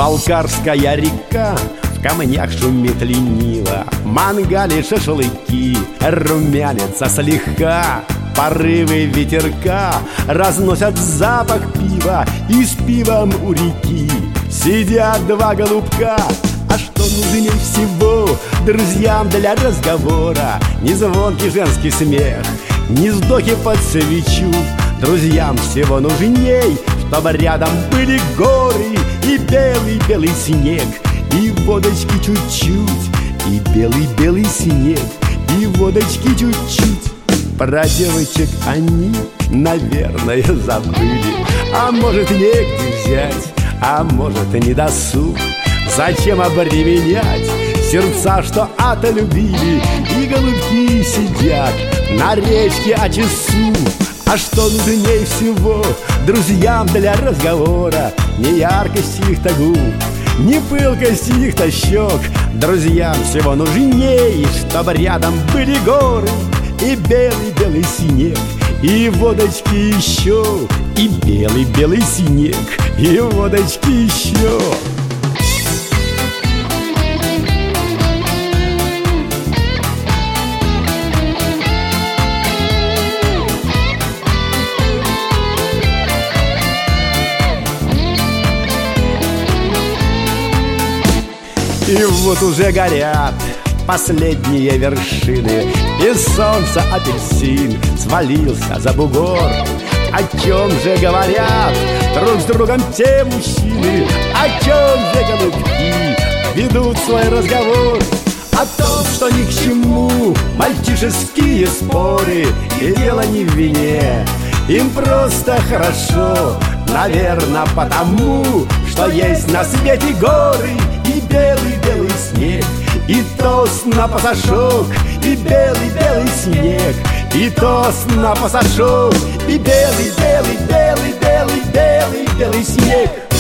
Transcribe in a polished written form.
Балкарская река в камнях шумит лениво, в мангале шашлыки румянятся слегка. Порывы ветерка разносят запах пива, и с пивом у реки сидят два голубка. А что нужнее всего друзьям для разговора? Не звонкий женский смех, не вздохи под свечу. Друзьям всего нужней, чтобы рядом были горы и белый-белый снег, и водочки чуть-чуть, и белый-белый снег, и водочки чуть-чуть. Про девочек они, наверное, забыли, а может, негде взять, а может, и не досуг. Зачем обременять сердца, что отлюбили, и голубки сидят на речке о часу. А что нужнее всего друзьям для разговора? Не яркость их-то губ, не пылкость их-то щек. Друзьям всего нужнее, чтобы рядом были горы и белый-белый снег, и водочки еще, и белый-белый снег, и водочки еще. И вот уже горят последние вершины, и солнце апельсин свалился за бугор. О чем же говорят друг с другом те мужчины? О чем же голубки ведут свой разговор? О том, что ни к чему мальчишеские споры, и дело не в вине, им просто хорошо. Наверное, потому, что есть на свете горы и белый-белый снег, и тост на пасашок, и белый-белый снег, и тост на пасашок, и белый-белый-белый-белый-белый-белый снег.